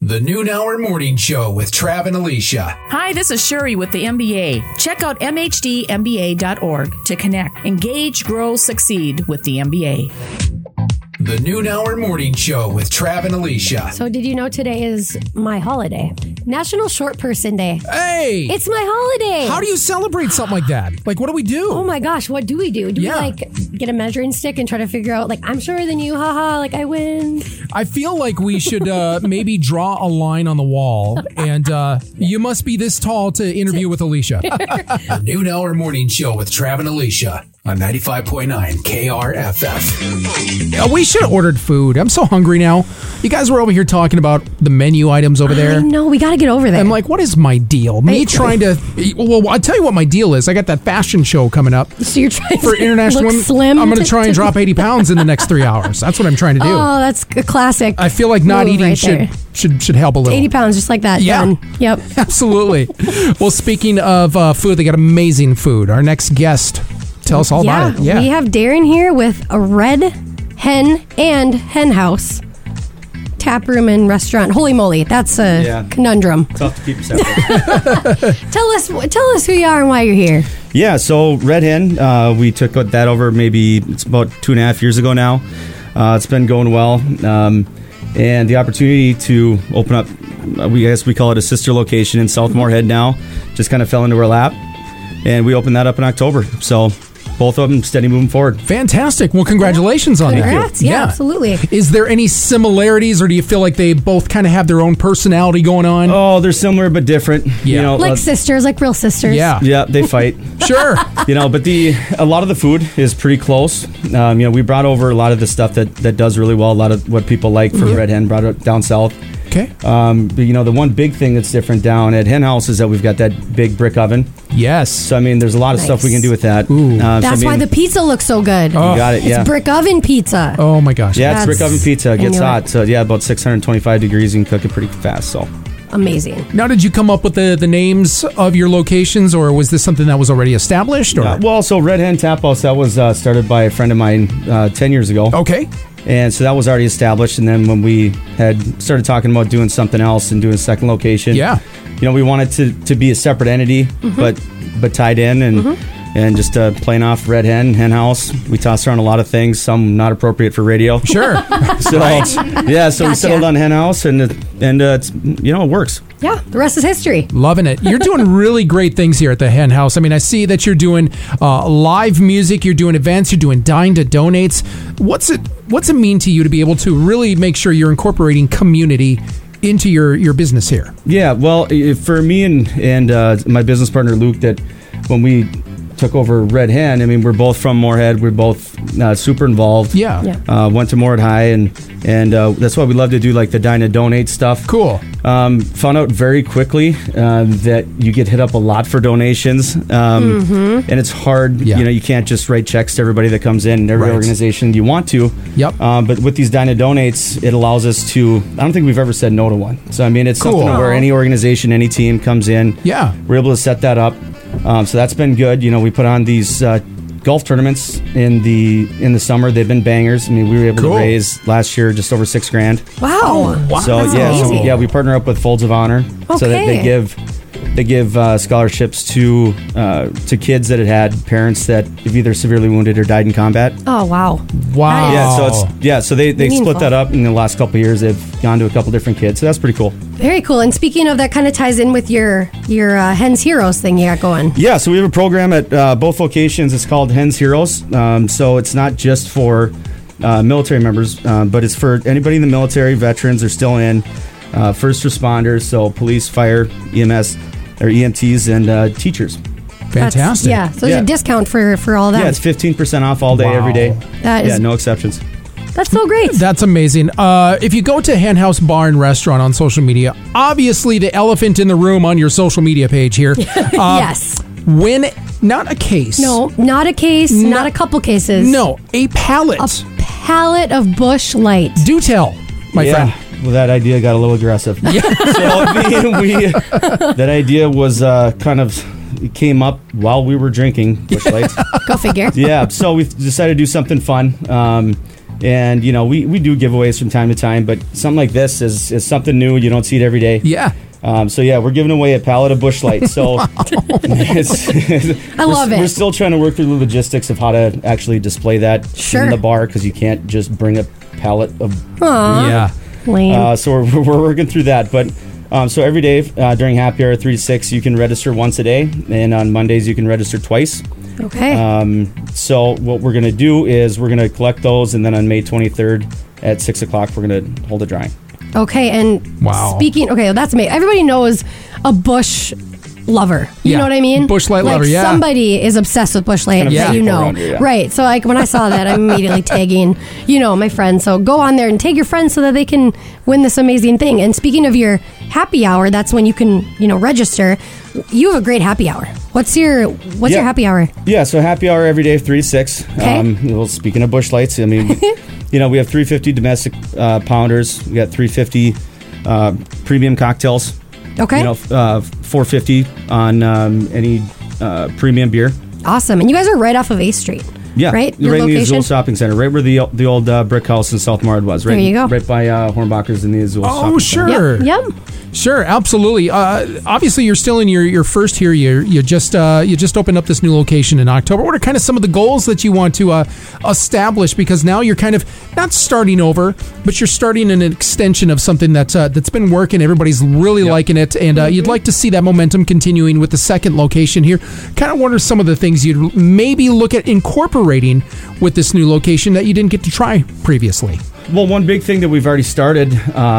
The Noon Hour Morning Show with Trav and Alicia. Hi, this is Shuri with the MBA. Check out mhdmba.org to connect, engage, grow, succeed with the MBA. The Noon Hour Morning Show with Trav and Alicia. So did you know today is my holiday? National Short Person Day. Hey! It's my holiday. How do you celebrate something like that? Like, what do we do? Oh my gosh, what do we do? Do we get a measuring stick and try to figure out, like, I'm shorter than you, haha, like I win? I feel like we should maybe draw a line on the wall and you must be this tall to interview with Alicia. The Noon Hour Morning Show with Trav and Alicia on 95.9 KRFF. We should have ordered food. I'm so hungry now. You guys were over here talking about the menu items over there. I know, we got to get over there. I'm like, what is my deal? Me trying to... Well, I'll tell you what my deal is. I got that fashion show coming up. So you're trying for to international look women. slim? I'm going to try and drop 80 pounds in the next 3 hours. That's what I'm trying to do. Oh, that's a classic. I feel like not move eating right there. should help a little. 80 pounds, just like that. Yeah. Done. Yep. Absolutely. Well, speaking of food, they got amazing food. Our next guest, tell us all about it. Yeah. We have Darren here with a Red Hen and Hen House tap room and restaurant. Holy moly, that's a conundrum. Tough to keep separate. Tell us who you are and why you're here. Yeah, so Red Hen, we took that over maybe it's about 2.5 years ago now. It's been going well. And the opportunity to open up, I guess we call it a sister location in South Moorhead now, just kind of fell into our lap. And we opened that up in October. So both of them steady moving forward. Fantastic. Well, congratulations on that. Congrats. Yeah, absolutely. Is there any similarities, or do you feel like they both kind of have their own personality going on? Oh, they're similar but different. Yeah. You know, Like sisters, like real sisters. Yeah. Yeah, they fight. Sure. You know, but a lot of the food is pretty close. We brought over a lot of the stuff that does really well. A lot of what people like for Red Hen, brought it down south. Okay. But, the one big thing that's different down at Hen House is that we've got that big brick oven. Yes. So, there's a lot of stuff we can do with that. Ooh. That's why the pizza looks so good. You got it, yeah. It's brick oven pizza. Oh, my gosh. Yeah, it's brick oven pizza. It gets hot. It. So, about 625 degrees. You can cook it pretty fast, so... Amazing. Now, did you come up with the names of your locations, or was this something that was already established? Or? So Red Hen Tap House, that was started by a friend of mine 10 years ago. Okay. And so that was already established. And then when we had started talking about doing something else and doing a second location, we wanted to be a separate entity, but tied in and just playing off Red Hen House. We tossed around a lot of things, some not appropriate for radio. Sure. So we settled on Hen House, and it's it works. Yeah, the rest is history. Loving it. You're doing really great things here at the Hen House. I see that you're doing live music, you're doing events, you're doing Dine to Donates. What's it mean to you to be able to really make sure you're incorporating community into your business here? Yeah, well, for me and my business partner Luke, that when we took over Red Hen, we're both from Moorhead. We're both super involved. Yeah. Went to Moorhead High, and that's why we love to do like the Dine to Donate stuff. Cool. Found out very quickly that you get hit up a lot for donations, and it's hard. Yeah. You can't just write checks to everybody that comes in and every organization you want to. Yep. But with these Dine to Donates, it allows us to. I don't think we've ever said no to one. So it's cool. something where any organization, any team comes in. Yeah. We're able to set that up. So that's been good. We put on these golf tournaments in the summer. They've been bangers. We were able to raise last year just over $6,000. Wow. So we partner up with Folds of Honor, so that they give scholarships to kids that had parents that have either severely wounded or died in combat. Oh wow. Yeah, so they split that up in the last couple of years. They've gone to a couple different kids, so that's pretty cool. Very cool. And speaking of that, kind of ties in with your Hens Heroes thing you got going. Yeah, so we have a program at both locations. It's called Hens Heroes. So it's not just for military members, but it's for anybody in the military. Veterans are still in. First responders, so police, fire, EMS, or EMTs, and teachers. Fantastic. So there's a discount for all that. Yeah, it's 15% off all day, every day. That is, no exceptions. That's so great. That's amazing. If you go to Hen House Bar and Restaurant on social media, obviously the elephant in the room on your social media page here. Yes. Not a case. No, not a case, not a couple cases. No, a pallet. A pallet of Busch Light. Do tell, my friend. Well, that idea got a little aggressive. Yeah. So that idea was it came up while we were drinking Busch Lights. Go figure. Yeah, so we decided to do something fun. And, you know, we do giveaways from time to time, but something like this is something new. You don't see it every day. Yeah. So, yeah, we're giving away a pallet of Busch Lights. So I love it. We're still trying to work through the logistics of how to actually display that in the bar, because you can't just bring a pallet of... Aww. Yeah. Lame. So we're working through that. But so every day during happy hour 3 to 6, you can register once a day. And on Mondays, you can register twice. Okay. So what we're going to do is we're going to collect those. And then on May 23rd at 6 o'clock, we're going to hold a drawing. Okay, and speaking, that's amazing. Everybody knows a Busch lover. You know what I mean? Busch Light lover, yeah. Somebody is obsessed with Busch Light, Yeah. you know. Around here, yeah. Right, so like when I saw that, I'm immediately tagging, my friends. So go on there and tag your friends so that they can win this amazing thing. And speaking of your happy hour, that's when you can, register. You have a great happy hour. What's your happy hour? Yeah, so happy hour every day, 3 to 6. Okay. Speaking of Busch Lights, I mean, we have 350 domestic pounders. We got 350 premium cocktails. Okay. 450 on any premium beer. Awesome. And you guys are right off of 8th Street. Yeah, right? Your right in the location? Azul Shopping Center, right where the old brick house in South Marad was. Right, There you go. Right by Hornbacher's in the Azul Shopping Center. Sure. Yep. Sure, absolutely. Obviously, you're still in your first year. You just opened up this new location in October. What are kind of some of the goals that you want to establish? Because now you're kind of not starting over, but you're starting an extension of something that's been working. Everybody's really liking it, and you'd like to see that momentum continuing with the second location here. Kind of what are some of the things you'd maybe look at incorporating with this new location that you didn't get to try previously? Well, one big thing that we've already started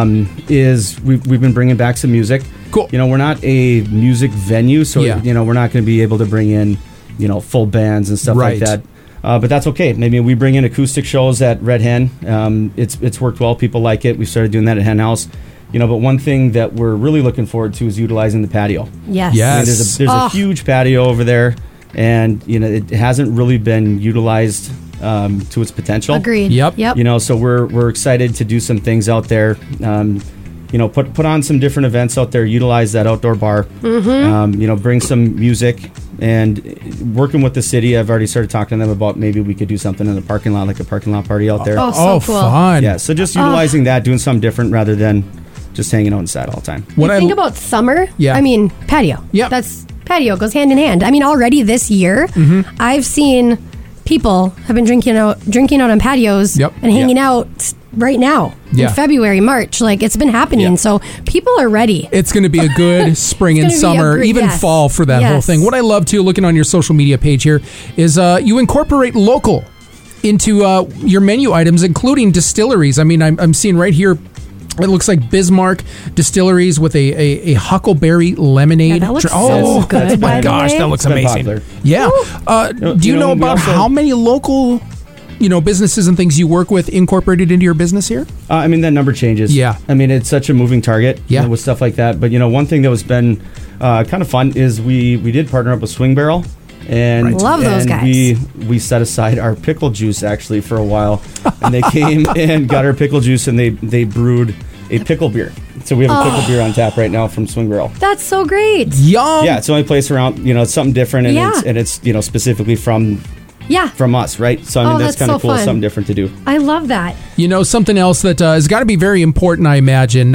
is we've been bringing back some music. Cool. We're not a music venue, so Yeah. we're not going to be able to bring in full bands and stuff Right. like that. But that's okay. Maybe we bring in acoustic shows at Red Hen. It's worked well. People like it. We started doing that at Hen House. But one thing that we're really looking forward to is utilizing the patio. Yes. Yeah. I mean, there's a huge patio over there, and it hasn't really been utilized to its potential. Agreed. Yep. So we're excited to do some things out there. Put on some different events out there. Utilize that outdoor bar. Mm-hmm. Bring some music, and working with the city. I've already started talking to them about maybe we could do something in the parking lot, like a parking lot party out there. Oh, so cool. Fun. Yeah. So just utilizing that, doing something different rather than just hanging out inside all the time. What think about summer? Yeah. I mean, patio. Yeah. That's patio goes hand in hand. I mean, already this year, I've seen people have been drinking out on patios Yep. and hanging out right now Yeah. in February, March. Like it's been happening. Yeah. So people are ready. It's going to be a good spring and It's gonna be a summer, great- even yes. fall for that whole Yes. thing. What I love too, looking on your social media page here, is you incorporate local into your menu items, including distilleries. I mean, I'm seeing right here. It looks like Bismarck Distilleries with a huckleberry lemonade. Yeah, that looks oh, so good, my by the gosh, way. that looks It's been amazing. popular. Yeah. Do you know we about also- how many local, businesses and things you work with incorporated into your business here? I mean, that number changes. Yeah. I mean, it's such a moving target with stuff like that. But, one thing that was been kind of fun is we did partner up with Swing Barrel. And Love those guys. We set aside our pickle juice, actually, for a while. And they came and got our pickle juice, and they brewed a pickle beer. So we have a pickle beer on tap right now from Swing Barrel. That's so great. Yum. Yeah, it's the only place around, it's something different, and Yeah. it's specifically from Yeah. us, right? So, I mean, that's that's kind of so cool, fun. something different to do. I love that. Something else that has got to be very important, I imagine.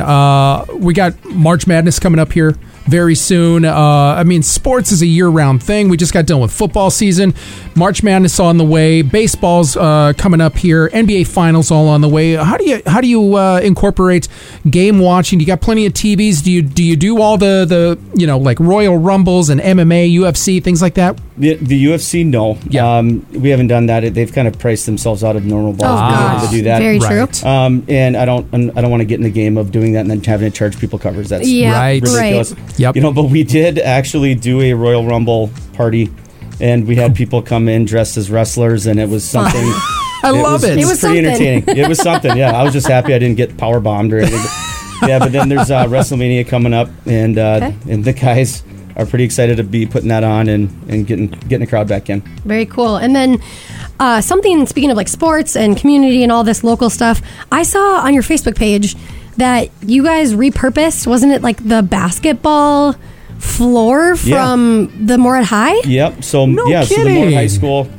We got March Madness coming up here very soon. I mean, sports is a year-round thing. We just got done with football season. March Madness on the way. Baseball's coming up here. NBA Finals all on the way. How do you incorporate game watching? You got plenty of TVs. Do you do all the like Royal Rumbles and MMA, UFC, things like that? The UFC, no. Yeah. We haven't done that. They've kind of priced themselves out of normal balls Oh, to be gosh. able to do that. Very Right. true. And I don't want to get in the game of doing that and then having to charge people covers. That's Yeah, Right. ridiculous. Yep. But we did actually do a Royal Rumble party, and we had people come in dressed as wrestlers, and it was something. I love it. It was pretty something. entertaining. It was something. Yeah, I was just happy I didn't get power bombed or anything. Yeah, but then there's WrestleMania coming up, and and the guys are pretty excited to be putting that on and getting the crowd back in. Very cool. And then something, speaking of like sports and community and all this local stuff, I saw on your Facebook page that you guys repurposed, wasn't it like the basketball floor from the Moorhead High? Yep. So No so the Moore kidding. High School,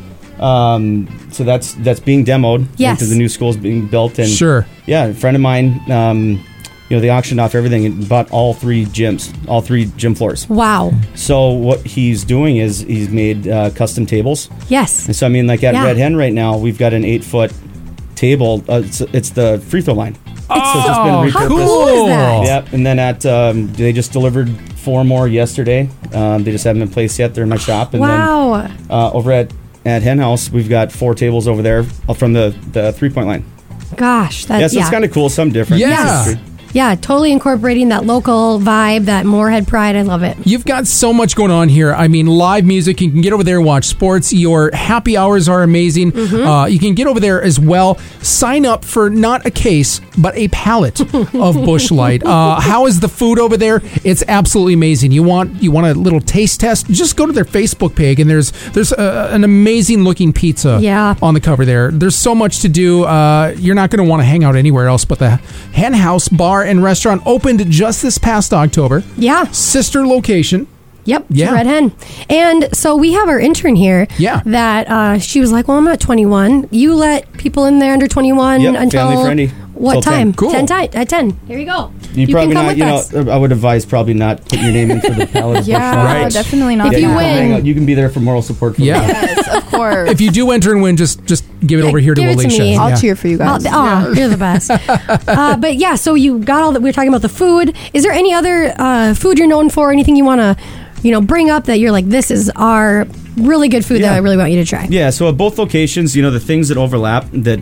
So that's being demoed. Yes. Because the new school's being built. And Sure. Yeah, a friend of mine, they auctioned off everything and bought all 3 gym floors. Wow. So what he's doing is he's made custom tables. Yes. And so, I mean, like at Yeah. Red Hen right now, we've got an 8-foot table. It's the free throw line. So it's just been How repurposed. cool is that? Yep. And then they just delivered 4 more yesterday. They just haven't been placed yet. They're in my shop. And Wow. then over at Hen House, we've got 4 tables over there from the 3-point line. Gosh, that's So it's kind of cool. Some different. Yeah. Yeah, totally incorporating that local vibe, that Moorhead pride. I love it. You've got so much going on here. I mean, live music. You can get over there and watch sports. Your happy hours are amazing. You can get over there as well. Sign up for not a case, but a pallet of Busch Light. How is the food over there? It's absolutely amazing. You want a little taste test? Just go to their Facebook page, and there's an amazing looking pizza on the cover there. There's so much to do. You're not going to want to hang out anywhere else, but the Hen House Bar and Restaurant opened just this past October. Yeah. Sister location. Yep. Yeah. Red Hen. And so we have our intern here. Yeah. That she was like, well, I'm not 21. You let people in there under 21 Yep, until family friendly. what Till time? 10. Cool. 10. There you go. You can probably come not. with us. I would advise probably not putting your name in for the pallet. Yeah, definitely not. If you that. win. You can be there for moral support. For Yeah. Yes, of course. If you do enter and win, just give it over here to give it to Alicia. me. I'll Yeah. cheer for you guys. You're the best. But yeah, so you got all that. We were talking about the food. Is there any other food you're known for? Anything you want to, bring up that you're like, this is our really good food that I really want you to try? Yeah, so at both locations, the things that overlap they're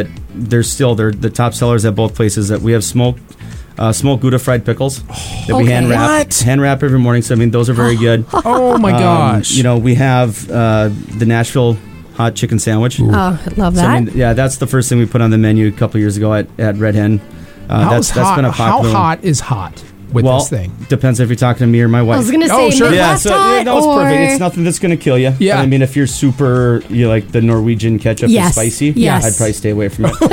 the top sellers at both places. That we have smoked Gouda fried pickles that we hand wrap every morning. So I mean, those are very good. Oh my gosh. We have the Nashville hot chicken sandwich. Oh, I love that. So, I mean, that's the first thing we put on the menu a couple years ago at Red Hen. That's been a popular. How hot is hot with this thing? Depends if you're talking to me or my wife. I was gonna say Oh, sure. Midwest Yeah, hot no, it's or perfect. It's nothing that's going to kill you. Yeah. I mean, if you're super, like the Norwegian ketchup is spicy, Yes. I'd probably stay away from it.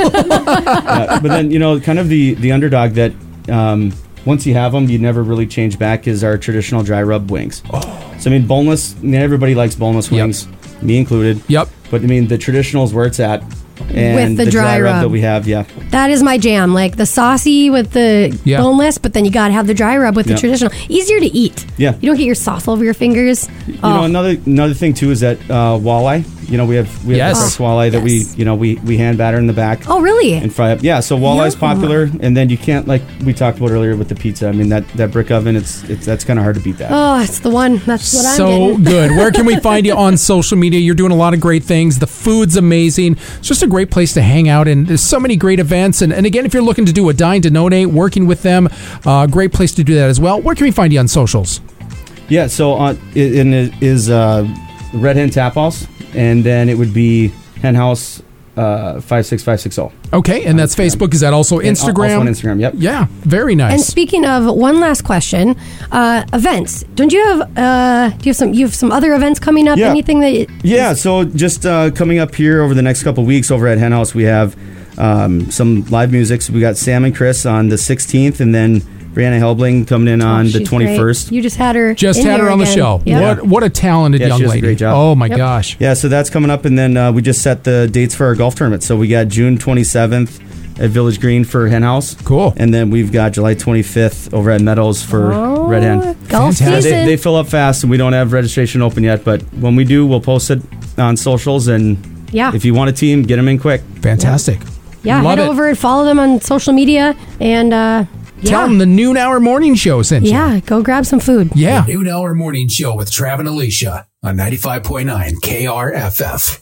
But then, kind of the underdog that once you have them, you never really change back is our traditional dry rub wings. So, I mean, boneless, everybody likes boneless wings, me included. Yep. But, I mean, the traditional is where it's at. And With the dry rub that we have, That is my jam. Like the saucy with the boneless, but then you got to have the dry rub with the traditional. Easier to eat. Yeah. You don't get your sauce all over your fingers. Another thing too is that walleye. We have fresh walleye that we hand batter in the back. Oh, really? And fry up. Yeah, so walleye's popular, and then you can't, like we talked about earlier with the pizza. I mean that brick oven, that's kind of hard to beat that. Oh, it's the one. That's what I'm So getting. good. Where can we find you on social media? You're doing a lot of great things. The food's amazing. It's just a great place to hang out, and there's so many great events. And again, if you're looking to do a dine to donate, working with them, great place to do that as well. Where can we find you on socials? Yeah, so it is Red Hen Tap House, and then it would be Hen House 56560. Okay, and that's Facebook. Is that also Instagram? Also on Instagram, yep. Yeah, very nice. And speaking of, one last question: events. Don't you have? Do you have some other events coming up? Yeah. Anything that? Yeah, so just coming up here over the next couple of weeks over at Hen House, we have some live music. So we got Sam and Chris on the 16th, and then Brianna Helbling coming in on the she's 21st. great. You just had her. on the again. show. Yep. What a talented Yeah, young she does a lady. great job. Oh my gosh. Yeah, so that's coming up, and then we just set the dates for our golf tournament. So we got June 27th at Village Green for Hen House. Cool. And then we've got July 25th over at Meadows for Red Hen. Golf Fantastic. season. They fill up fast, and we don't have registration open yet, but when we do, we'll post it on socials, and if you want a team, get them in quick. Fantastic. Yeah, Love head it. over and follow them on social media, and Tell them the Noon Hour Morning Show sent you. Yeah, go grab some food. Yeah. The Noon Hour Morning Show with Trav and Alicia on 95.9 KRFF.